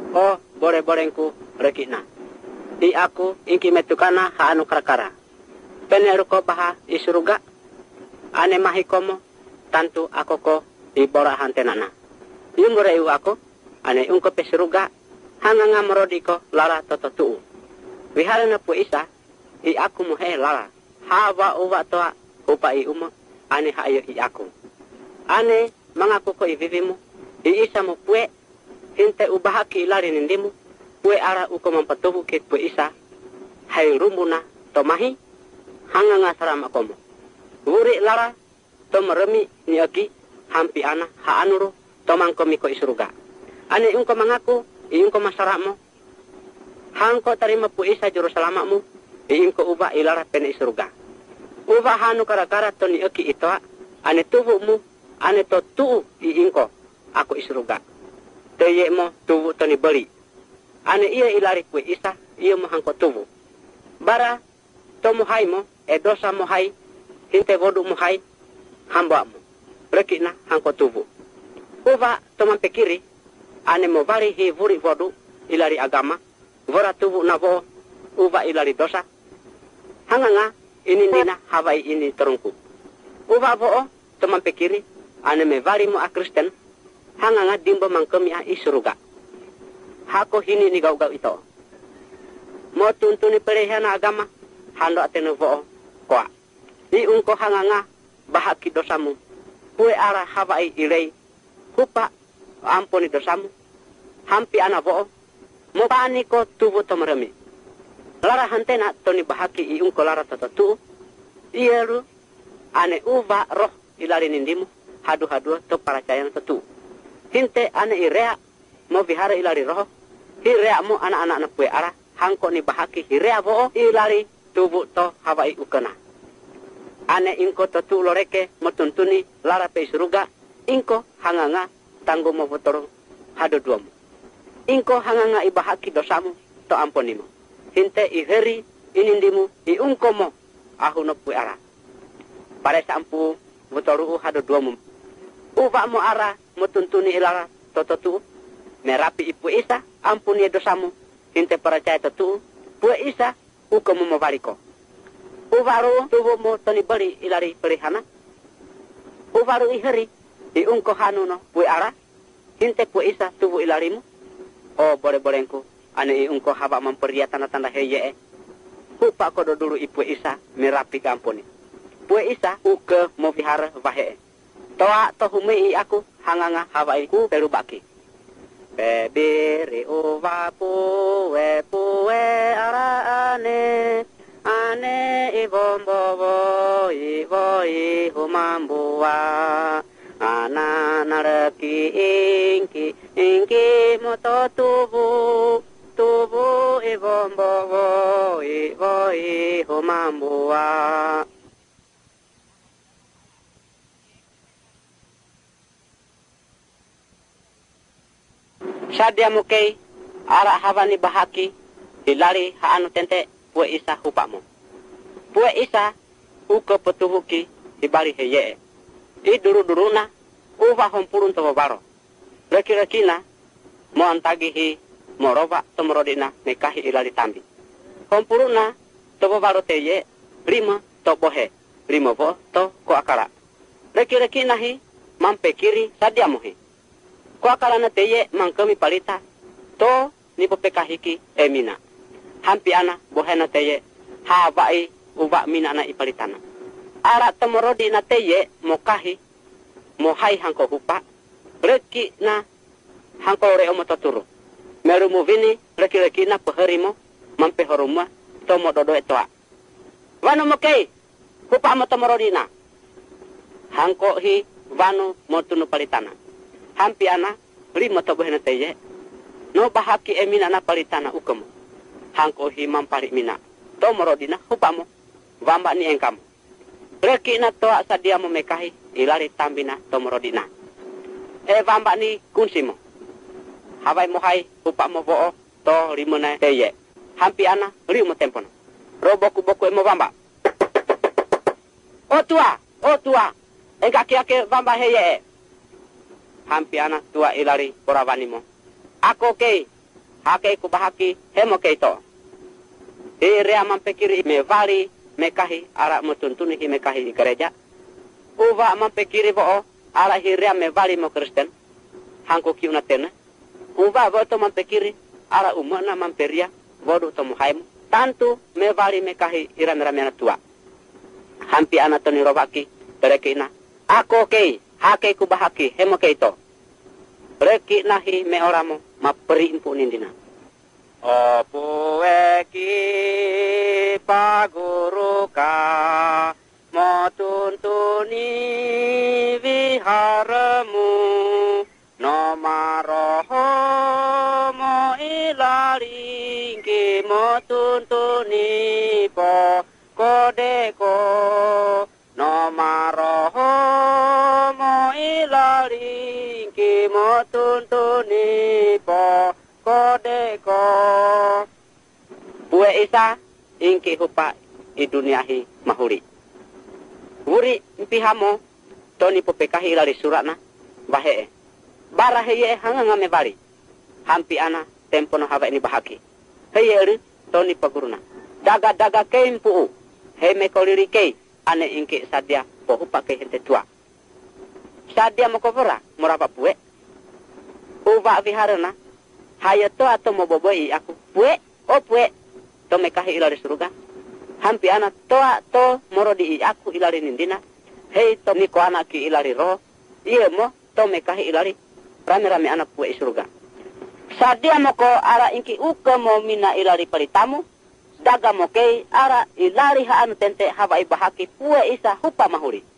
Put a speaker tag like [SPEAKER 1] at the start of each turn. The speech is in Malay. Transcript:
[SPEAKER 1] O bore-borengku rekina. I aku ingki metukana haanu kara-kara. Peneru ko baha isuruga. Ane mahikomo tantu ako ko ibora hantenana. Yumure iu ako ane ungko pesuruga hanganga morodiko lara tototu. Wiharana pu isa i aku muhe lara. Hawa uwa toa upa i umo ane hayo i aku. Ane mangaku ko i vivimu i isa mo pue hinte ubahaki ilari nindimu pue ara uko mampatuhu ke pue isa hai rumbuna tomahi hanganga sarama komo. Wuri lara tomeremi ni aki hampi ana ha anuru tomangko miko isuruga. Ane ungko mangaku iungko masaramo hangko tarima pu isa juru salamamu iungko uba ilara pene isuruga. Uba hanu kara-kara to ni aki itoa ane tubumu ane to tuu iingko aku isuruga. Teye mo tubu to ni beli. Ane iya ilari pu isa iya mo hangko tubu. Bara to muhai mo dosa muhai hinte vodu muhai hamba mo. Rekina hangko tubu. Uba to mampekiri ane mo vari hi vuri vodu ilari agama. Vora tubu nabo uba ilari dosa. Hanganga ini nina hawai ini terungku. Uba bo to mampekiri ane me vari mo a Kristen. Hanganga dimbo mangkemi a isuruga. Hako hini ni gau-gau ito. Mo tuntuni perehana agama hando atene vo koa. Ni ungko hanganga bahaki dosamu. Pue ara hawai ilei. Hupa ampuni dosamu. Hampi ana vo. Mo bani ko tubu tomeremi. Lara hantena toni bahaki i ungko lara tatatu. Ieru ane uva roh ilari nindimu. Hadu-hadu to paracayan tatu. Hinte ane irea mo vihara ilari roh. Hirea mo anak-anak na pue ara. Hangko ni bahaki hirea vo ilari tubu to hawai ukena. Ane ingko tatu loreke mo tuntuni lara pe suruga. Ingko hanganga tanggo mo votoro hadu duamu. Ingko hanganga ibahaki dosamu to amponimu. Hinte iheri inindimu iungko mo ahu no pue ara. Pare sampu votoru hadu duamu. Uba mo ara mo tuntuni ilara tototu. Merapi ipu isa ampuni dosamu. Hinte percaya tetu pue isa ukomu mo bariko. Ubaru tubu mo toni beri ilari perihana. Ubaru iheri iungko hanu no pue ara. Hinte pue isa tubu ilarimu. O bore-borengku ane iungko haba memperia tanda-tanda heye. Hupa kodo dulu ipu isa merapi kampuni. Pue isa uke mo vihara vahe. Toa tohume i aku hanganga hawaiku perubaki. Bebiri uva pue ara ane. Ane ibombobo ibo ihumambua. Ana nareki ingki moto tubu ibombobo ibo ihumambua. Sadia mukei ara havani bahaki hilari haanu tente pue isa hupamu. Pue isa uke petuhuki hibari heye. I duru-duruna uva hompurun tobo baro. Reki-rekina mo antagihi mo roba tomorodina mekahi ilari tambi. Hompuruna tobo baro teye rima tobohe. Rima bo to ko akara. Reki-rekina hi mampekiri sadia muhi. Ko akala na teye mangkemi palita to ni popekahiki emina. Hampi ana bohena teye habai uba mina na ipalitana. Ara temorodi na teye mokahi mohai hangko hupa reki na hangko reo mototuru. Merumu vini reki-reki na peherimo mampehoruma to mododo etoa. Wano mokei hupa mo temorodi na. Hangko hi wano motunu palitana. Hampi ana rima to bohena teye no bahaki emina na palitana ukemu. Hangko hi mampari mina to morodina hupamo wamba ni engkamu. Reki na toa sadia mo mekahi ilari tambina to morodina. Wamba ni kunsimo. Hawai mohai hupamo bo to rimona teye. Hampi ana rimo tempono. Roboku-boku emo wamba. O tua. Engkaki-ake wamba heye. Hampi ana tua ilari porawanimo. Ako kei hake ku bahaki hemo keito. Rea mampekiri me vali me kahi ara mutuntuni hi me kahi gereja. Uva mampekiri vo ara hi rea me vali mo Kristen. Hangko kiuna tena. Uva vo to mampekiri ara umana mamperia vodu to muhaimu. Tantu me vali me kahi iram-iram tua. Hampi anatoni robaki berekina. Ako kei hake ku bahaki hemo keito. Reki nahi me oramo maperi impu nindina. Opu eki paguruka motuntuni viharamu no maroho mo ilaringki motuntuni po kodeko no maroho mo ilaringki motuntuni po kodeko. Bue isa ingki hupa i duniahi mahuri. Wuri mpihamo toni popekahi ilari suratna bahee. Bara heye hanganga me bari. Hampi ana tempono hawa ini bahaki. Heye eri toni paguruna. Daga keimpu he me koliri kei ane ingki sadia po hupa kei hente tua. Sadia mokobora moraba bue. Uva viharana haya to atau mo boboi aku pue o pue to mekahi ilari suruga hampi ana to morodi aku ilari nindina hei to niko anak ki ilari roh iya mo to mekahi ilari rame-rame anak pue suruga sadia moko ara inki uka mo mina ilari palitamu daga mokei ara ilari ha anu tente hawa ibahaki pue isa hupa mahuri